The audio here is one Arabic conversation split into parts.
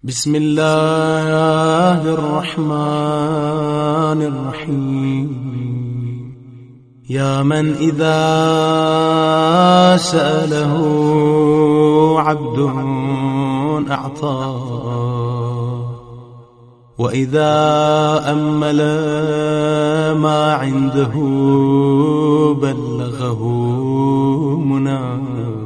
بسم الله الرحمن الرحيم. يا من إذا سأله عبد أعطاه، وإذا أمل ما عنده بلغه مناه،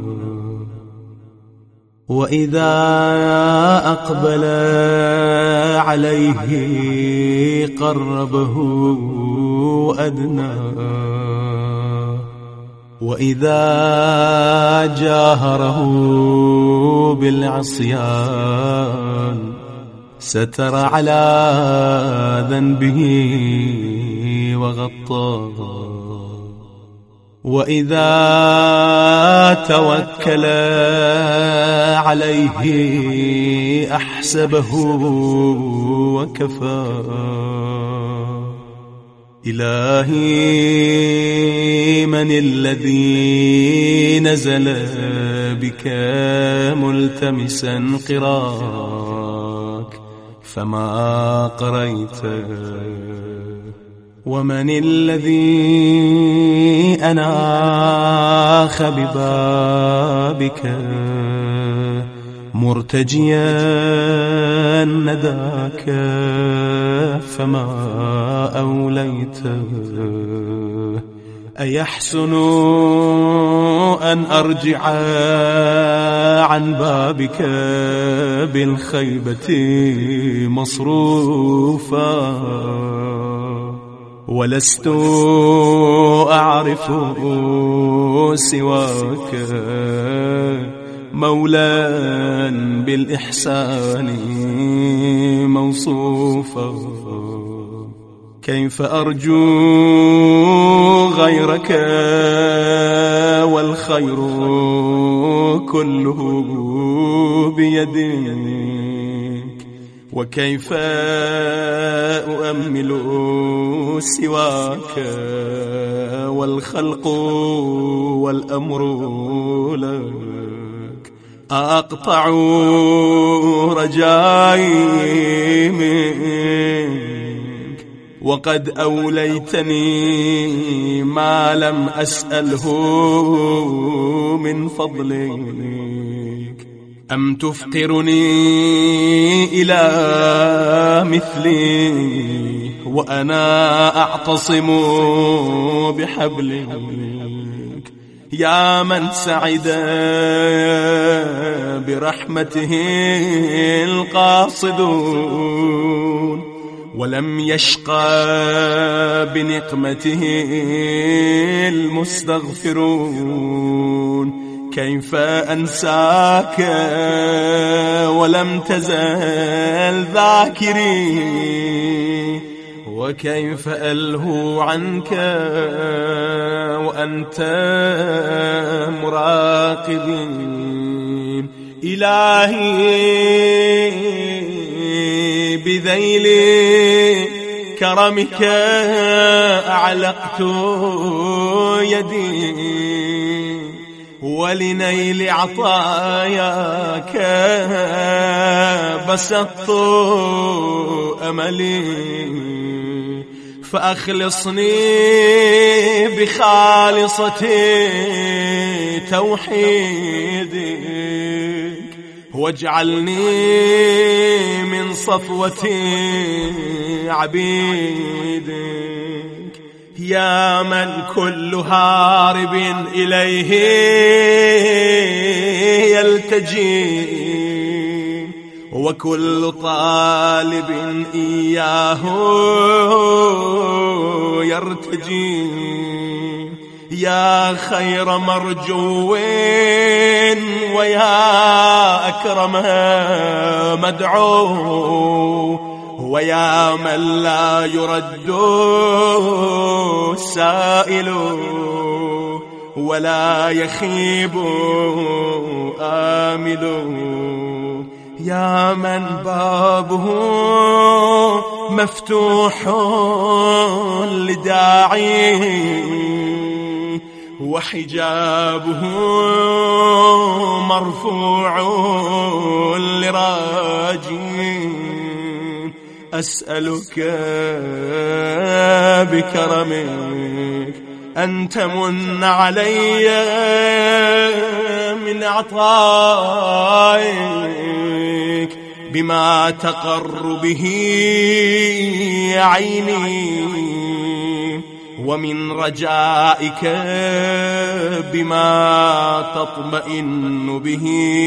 وإذا أقبل عليه قربه أدناه، وإذا جاهره بالعصيان ستر على ذنبه وغطاه، وإذا توكل عليه أحسبه وكفاه. إلهي من الذي نزل بك ملتمسا قراك فما قريته، ومن الذي أناخ ببابك مرتجيا نداك فما أوليته. أيحسن أن أرجع عن بابك بالخيبة مصروفا، ولست أعرف سواك مولا بالإحسان موصوفا. كيف أرجو غيرك والخير كله بيدك، وكيف أؤمل سواك والخلق والأمر لك. أقطع رجائي منك وقد أوليتني ما لم أسأله من فضلك. أم تفقرني إلى مثلي وأنا أعتصم بحبلك؟ يا من سعد برحمته القاصدون ولم يشقى بنقمته المستغفرون، كيف أنساك ولم تزل ذاكري، وكيف ألهو عنك وأنت مراقبي. إلهي بذيل كرمك أعلقت يدي، ولنيل عطاياك بسطت أملي. فأخلصني بخالصة توحيدك، واجعلني من صفوة عبيدك. يا من كل هارب إليه يلتجي، وكل طالب إياه يرتجي. يا خير مرجو ويا أكرم مدعو، ويا من لا يرد سائل ولا يخيب آمل. يا من بابه مفتوح لداعي وحجابه مرفوع لراجي. أسألك بكرمك أن تمن علي من عطائك بما تقر به عيني، ومن رجائك بما تطمئن به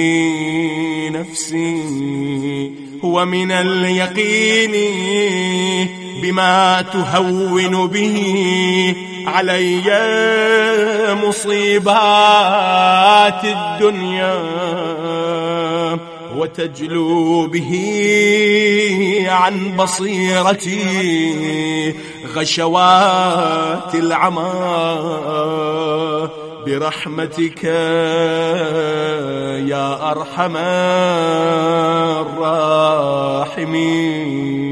نفسي، ومن اليقين بما تهون به علي مصيبات الدنيا، وتجلو به عن بصيرتي غشوات العمى برحمتك يا أرحم الراحمين.